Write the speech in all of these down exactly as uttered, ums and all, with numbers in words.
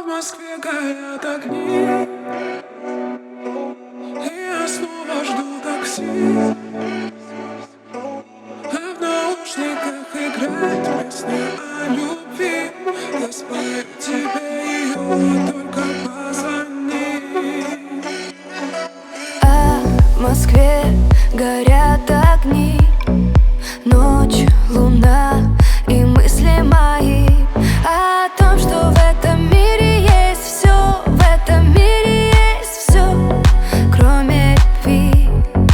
В Москве горят огни, и я снова жду такси. А в наушниках играет песня о любви. Я спою тебе ее, только позвони. А в Москве горят огни, ночь, луна и мысли мои о том, что в этом мире есть все, в этом мире есть все, кроме любви.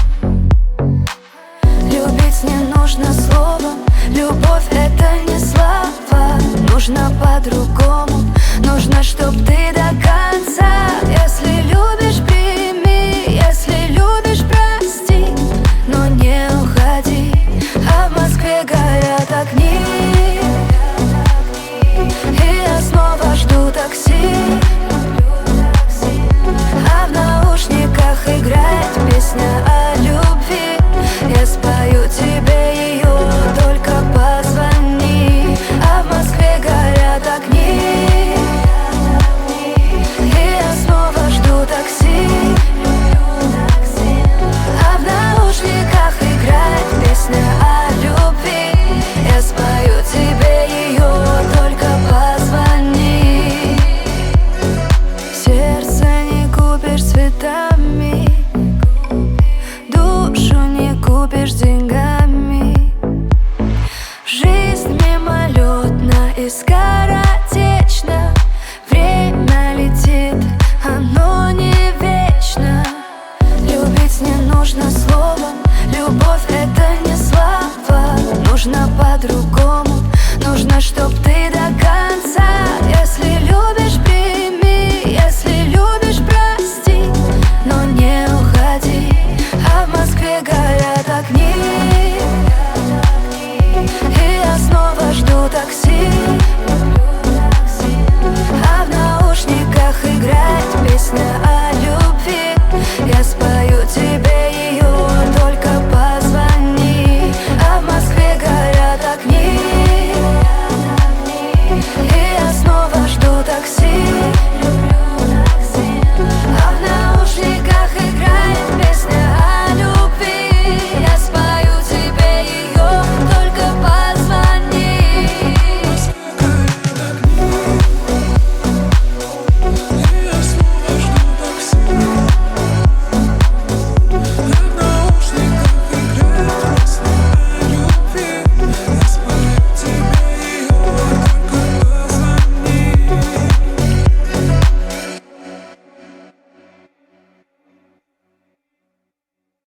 Любить не нужно словом, любовь это не слова. Нужно по-другому, нужно, чтоб ты